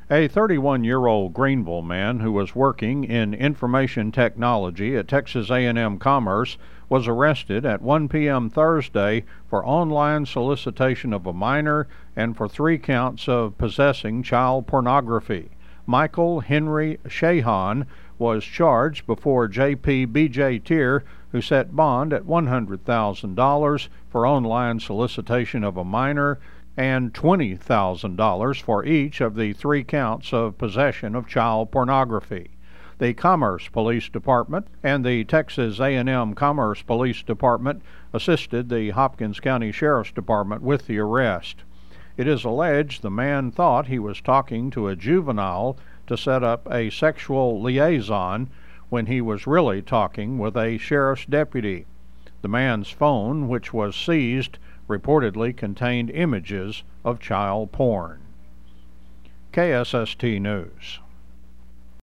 A 31-year-old Greenville man who was working in information technology at Texas A&M Commerce was arrested at 1 p.m. Thursday for online solicitation of a minor and for 3 counts of possessing child pornography. Michael Henry Shahan was charged before J.P. B.J. Tier, who set bond at $100,000 for online solicitation of a minor and $20,000 for each of the 3 counts of possession of child pornography. The Commerce Police Department and the Texas A&M Commerce Police Department assisted the Hopkins County Sheriff's Department with the arrest. It is alleged the man thought he was talking to a juvenile to set up a sexual liaison when he was really talking with a sheriff's deputy. The man's phone, which was seized, reportedly contained images of child porn. KSST News.